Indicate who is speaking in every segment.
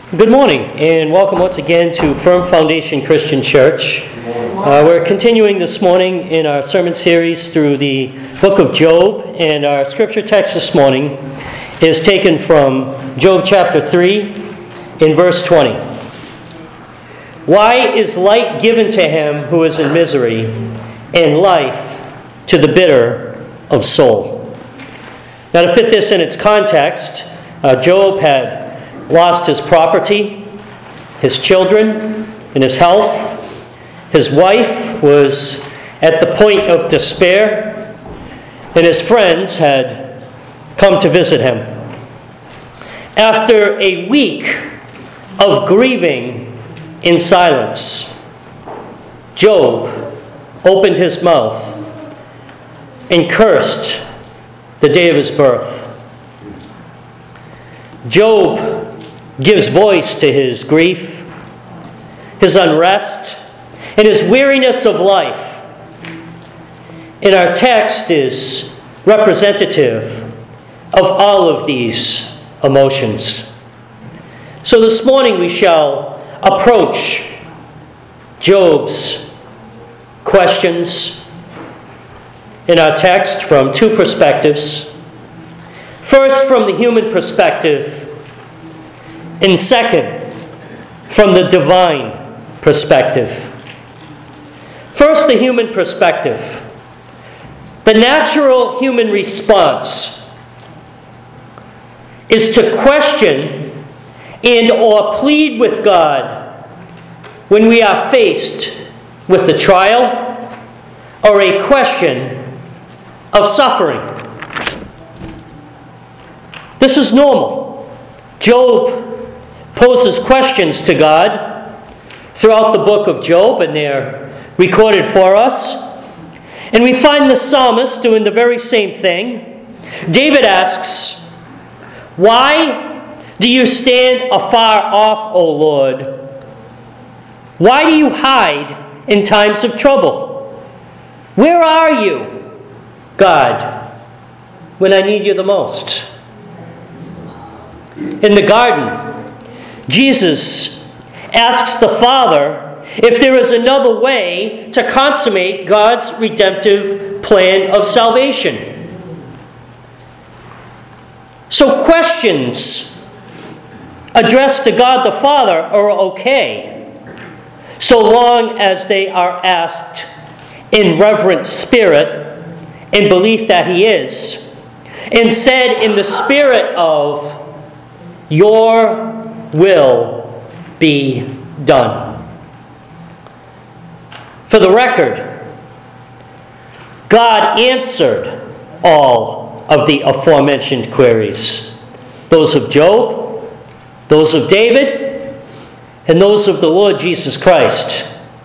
Speaker 1: Good morning, and welcome once again to Firm Foundation Christian Church. We're continuing this morning in our sermon series through the book of Job, and our scripture text this morning is taken from Job chapter 3 in verse 20. Why is light given to him who is in misery, and life to the bitter of soul? Now, to fit this in its context, Job had lost his property, his children, and his health. His wife was at the point of despair, and his friends had come to visit him. After a week of grieving in silence, Job opened his mouth and cursed the day of his birth. Job gives voice to his grief, his unrest, and his weariness of life. And our text is representative of all of these emotions. So this morning we shall approach Job's questions in our text from two perspectives. First, from the human perspective, and second, from the divine perspective. First, the human perspective. The natural human response is to question and or plead with God when we are faced with a trial or a question of suffering. This is normal. Job poses questions to God throughout the book of Job, and they're recorded for us. And we find the psalmist doing the very same thing. David asks, "Why do you stand afar off, O Lord? Why do you hide in times of trouble? Where are you, God, when I need you the most?" In the garden, Jesus asks the Father if there is another way to consummate God's redemptive plan of salvation. So questions addressed to God the Father are okay, so long as they are asked in reverent spirit and belief that He is, and said in the spirit of, "Your will be done." For the record, God answered all of the aforementioned queries, those of Job, those of David, and those of the Lord Jesus Christ.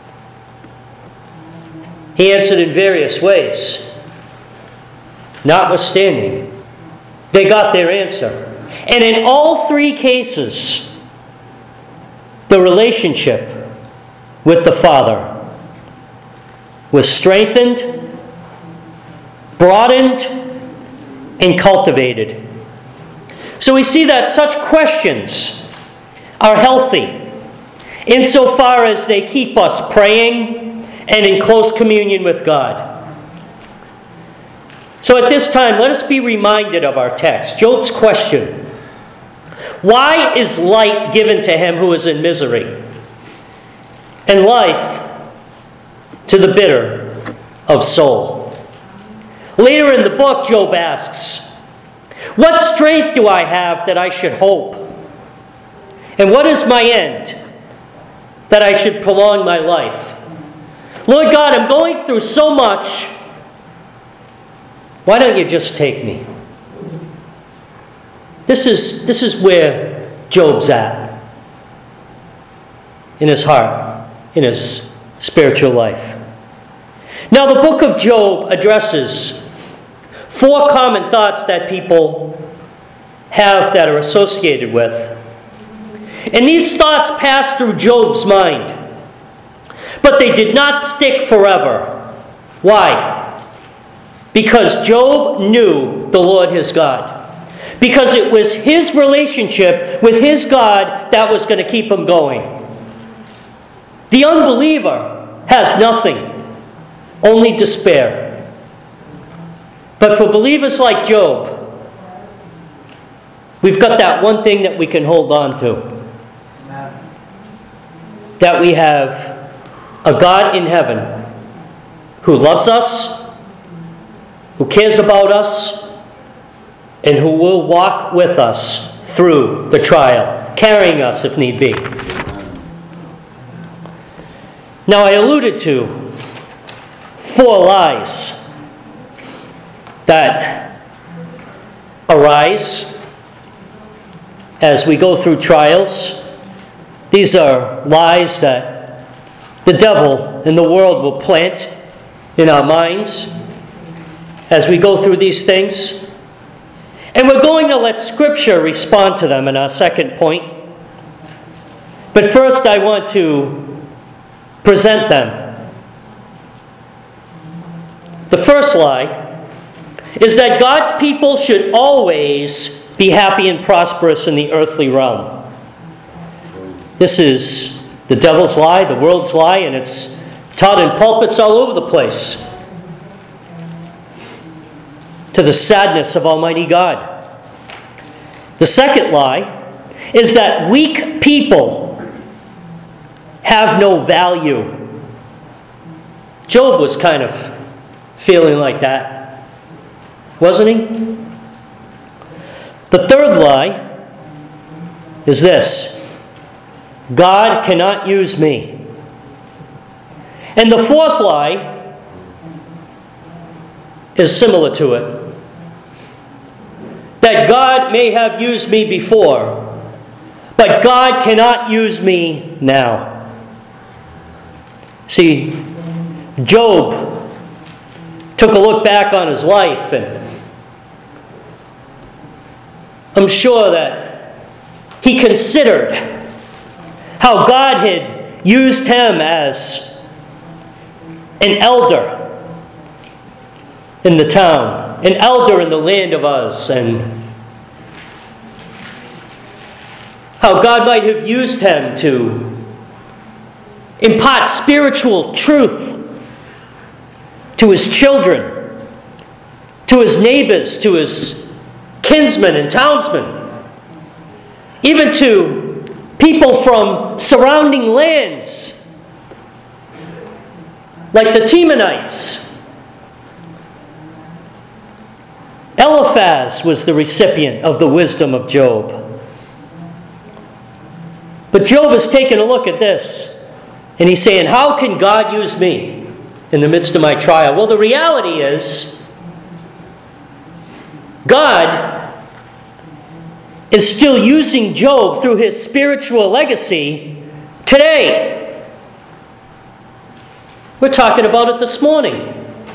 Speaker 1: He answered in various ways. Notwithstanding, they got their answer. And in all three cases, the relationship with the Father was strengthened, broadened, and cultivated. So we see that such questions are healthy insofar as they keep us praying and in close communion with God. So at this time, let us be reminded of our text. Job's question: why is light given to him who is in misery, and life to the bitter of soul? Later in the book, Job asks, "What strength do I have that I should hope? And what is my end that I should prolong my life? Lord God, I'm going through so much. Why don't you just take me?" This is where Job's at in his heart, in his spiritual life. Now, the book of Job addresses four common thoughts that people have that are associated with. And these thoughts passed through Job's mind, but they did not stick forever. Why? Because Job knew the Lord his God. because it was his relationship with his God that was going to keep him going. The unbeliever has nothing, only despair. But for believers like Job, we've got that one thing that we can hold on to. That we have a God in heaven who loves us, who cares about us, and who will walk with us through the trial, carrying us if need be. Now, I alluded to 4 lies that arise as we go through trials. These are lies that the devil and the world will plant in our minds as we go through these things. And we're going to let Scripture respond to them in our second point. But first, I want to present them. The first lie is that God's people should always be happy and prosperous in the earthly realm. This is the devil's lie, the world's lie, and it's taught in pulpits all over the place, to the sadness of Almighty God. The second lie is that weak people have no value. Job was kind of feeling like that, wasn't he? The third lie is this: God cannot use me. And the fourth lie is similar to it: that God may have used me before, but God cannot use me now. See, Job took a look back on his life, and I'm sure that he considered how God had used him as an elder in the town, an elder in the land of Uz, and how God might have used him to impart spiritual truth to his children, to his neighbors, to his kinsmen and townsmen, even to people from surrounding lands, like the Temanites. Eliphaz was the recipient of the wisdom of Job. But Job is taking a look at this, and he's saying, how can God use me in the midst of my trial? Well, the reality is, God is still using Job through his spiritual legacy today. We're talking about it this morning.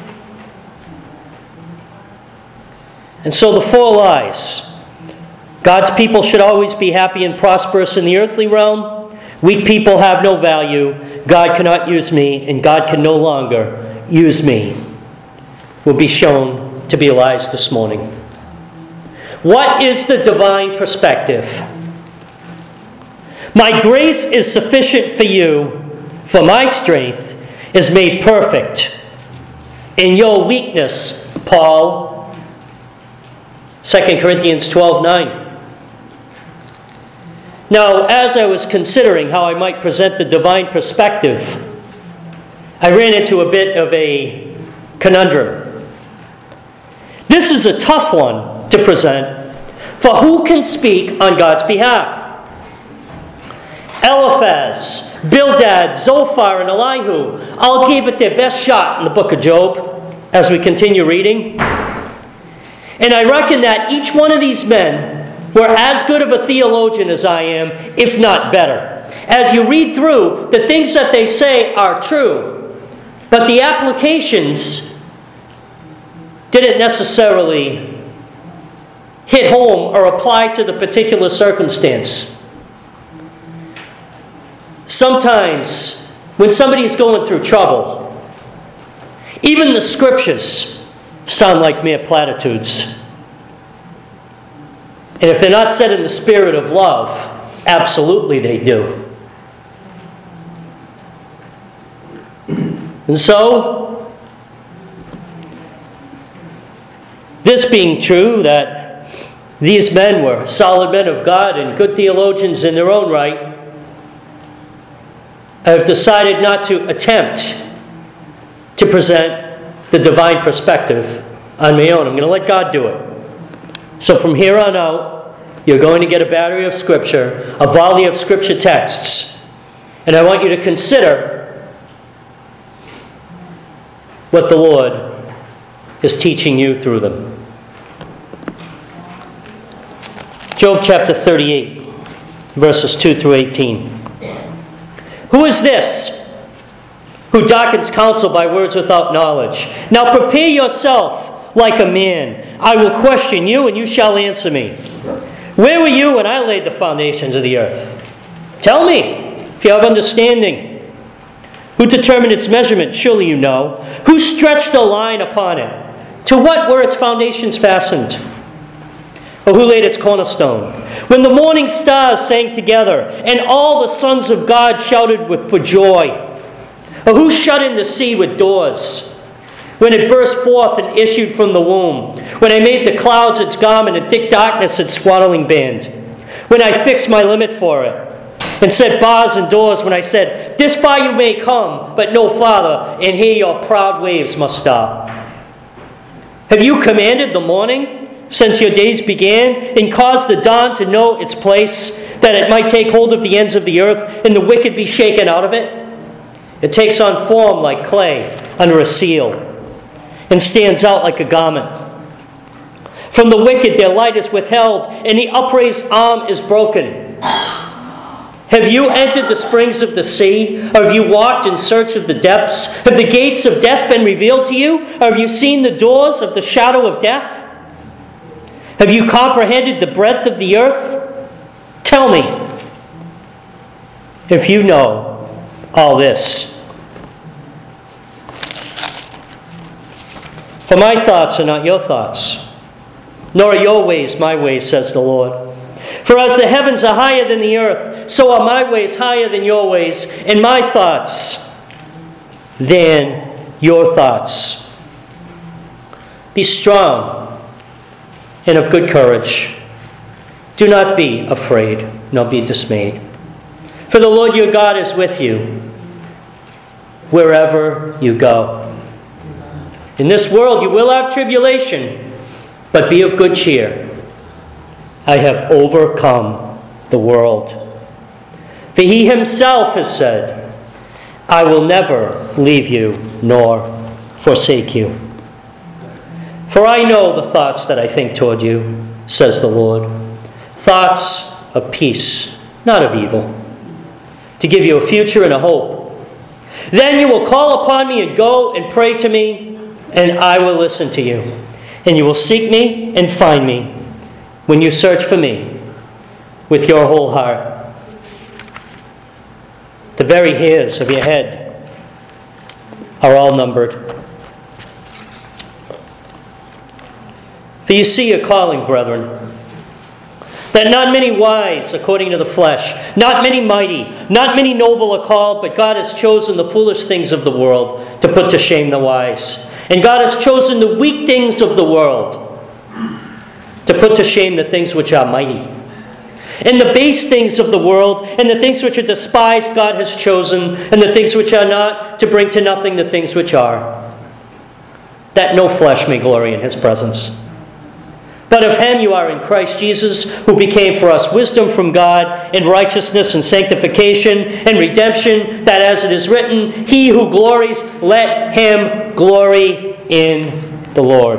Speaker 1: And so the 4 lies: God's people should always be happy and prosperous in the earthly realm. Weak people have no value. God cannot use me, and God can no longer use me, will be shown to be lies this morning. What is the divine perspective? My grace is sufficient for you, for my strength is made perfect in your weakness, Paul. 2 Corinthians 12:9. Now, as I was considering how I might present the divine perspective, I ran into a bit of a conundrum. This is a tough one to present, for who can speak on God's behalf? Eliphaz, Bildad, Zophar, and Elihu all gave it their best shot in the book of Job as we continue reading. And I reckon that each one of these men were as good of a theologian as I am, if not better. As you read through, the things that they say are true, but the applications didn't necessarily hit home or apply to the particular circumstance. Sometimes, when somebody's going through trouble, even the scriptures sound like mere platitudes. And if they're not said in the spirit of love, absolutely they do. And so, this being true, that these men were solid men of God and good theologians in their own right, I have decided not to attempt to present the divine perspective on my own. I'm going to let God do it. So from here on out, you're going to get a battery of Scripture, a volley of Scripture texts, and I want you to consider what the Lord is teaching you through them. Job chapter 38, verses 2 through 18. Who is this who darkens counsel by words without knowledge? Now prepare yourself like a man. I will question you, and you shall answer me. Where were you when I laid the foundations of the earth? Tell me, if you have understanding. Who determined its measurement? Surely you know. Who stretched a line upon it? To what were its foundations fastened? Or who laid its cornerstone? When the morning stars sang together, and all the sons of God shouted for joy. Or who shut in the sea with doors? When it burst forth and issued from the womb. When I made the clouds its garment, and thick darkness its swaddling band. When I fixed my limit for it, and set bars and doors. When I said, this far you may come, but no farther, and here your proud waves must stop. Have you commanded the morning since your days began, and caused the dawn to know its place, that it might take hold of the ends of the earth, and the wicked be shaken out of it? It takes on form like clay under a seal, and stands out like a garment. From the wicked their light is withheld, and the upraised arm is broken. Have you entered the springs of the sea? Or have you walked in search of the depths? Have the gates of death been revealed to you? Or have you seen the doors of the shadow of death? Have you comprehended the breadth of the earth? Tell me, if you know all this. For my thoughts are not your thoughts, nor are your ways my ways, says the Lord. For as the heavens are higher than the earth, so are my ways higher than your ways, and my thoughts than your thoughts. Be strong and of good courage. Do not be afraid, nor be dismayed. For the Lord your God is with you wherever you go. In this world you will have tribulation, but be of good cheer. I have overcome the world. For he himself has said, I will never leave you nor forsake you. For I know the thoughts that I think toward you, says the Lord. Thoughts of peace, not of evil, to give you a future and a hope. Then you will call upon me and go and pray to me, and I will listen to you. And you will seek me and find me when you search for me with your whole heart. The very hairs of your head are all numbered. For you see your calling, brethren, that not many wise according to the flesh, not many mighty, not many noble are called, but God has chosen the foolish things of the world to put to shame the wise. And God has chosen the weak things of the world to put to shame the things which are mighty. And the base things of the world and the things which are despised God has chosen, and the things which are not, to bring to nothing the things which are, that no flesh may glory in his presence. But of him you are in Christ Jesus, who became for us wisdom from God, and righteousness and sanctification and redemption, that as it is written, he who glories, let him glory in the Lord.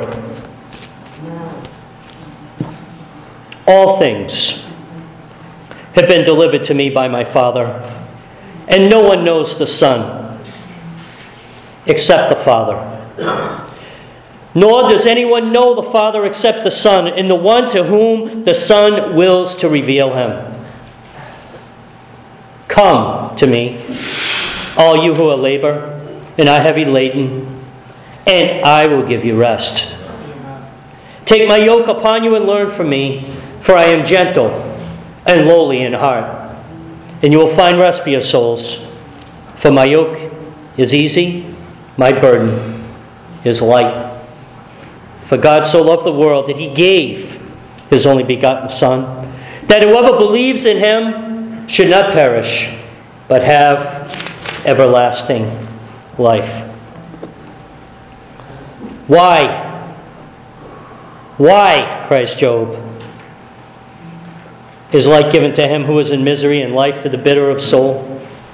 Speaker 1: All things have been delivered to me by my Father, and no one knows the Son except the Father. Nor does anyone know the Father except the Son, and the one to whom the Son wills to reveal him. Come to me, all you who are labor and are heavy laden, and I will give you rest. Take my yoke upon you and learn from me, For I am gentle and lowly in heart, and you will find rest for your souls. For my yoke is easy, my burden is light. For God so loved the world that He gave His only begotten Son, that whoever believes in Him should not perish, but have everlasting life. Why? Why, cries Job, is light given to him who is in misery and life to the bitter of soul?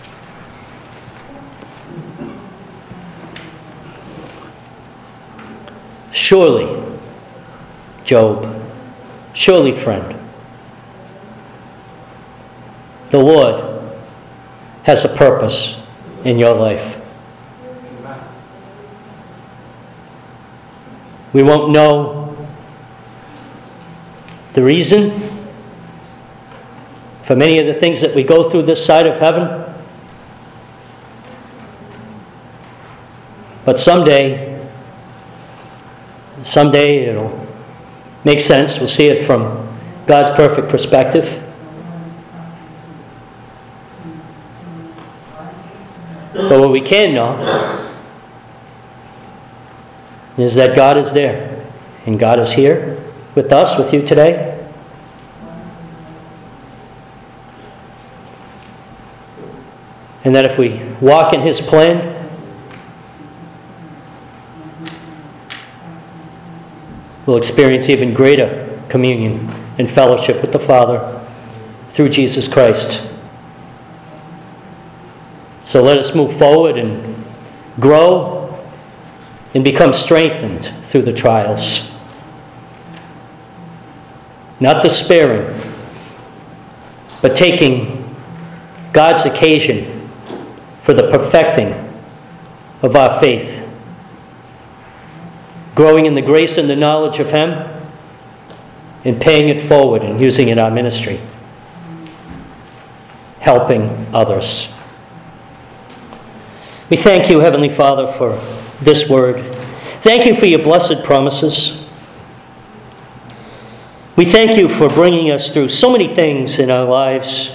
Speaker 1: Surely, Job, surely, friend, the Lord has a purpose in your life. We won't know the reason for many of the things that we go through this side of heaven, but someday it'll make sense. We'll see it from God's perfect perspective. But what we can know is that God is there, and God is here with us, with you today. And that if we walk in His plan, we'll experience even greater communion and fellowship with the Father through Jesus Christ. So let us move forward and grow and become strengthened through the trials. Not despairing, but taking God's occasion for the perfecting of our faith. Growing in the grace and the knowledge of Him, and paying it forward and using it in our ministry. Helping others. We thank you, Heavenly Father, for this word. Thank you for your blessed promises. We thank you for bringing us through so many things in our lives.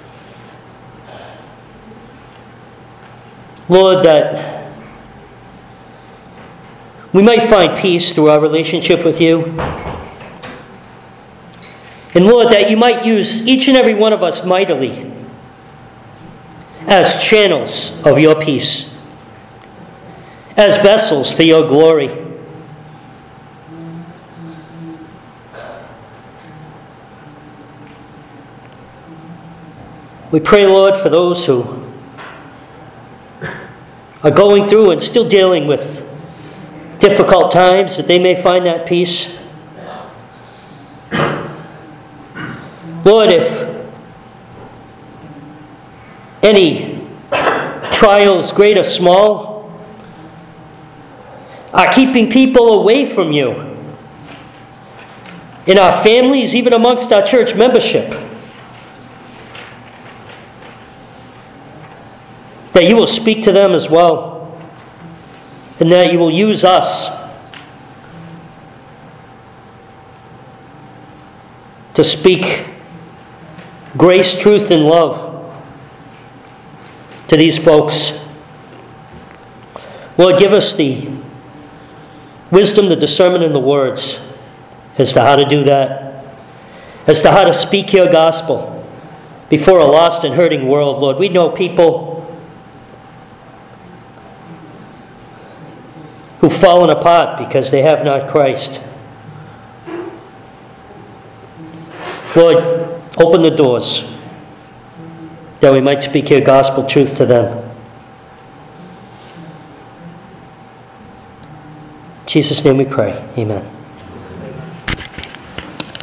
Speaker 1: Lord, that we might find peace through our relationship with you. And Lord, that you might use each and every one of us mightily as channels of your peace, as vessels for your glory. We pray, Lord, for those who are going through and still dealing with difficult times, that they may find that peace. Lord, if any trials, great or small, are keeping people away from you, in our families, even amongst our church membership, that you will speak to them as well, and that you will use us to speak grace, truth, and love to these folks. Lord, give us the wisdom, the discernment, and the words as to how to do that, as to how to speak your gospel before a lost and hurting world. Lord, we know people who've fallen apart because they have not Christ. Lord, open the doors that we might speak your gospel truth to them. In Jesus' name we pray. Amen.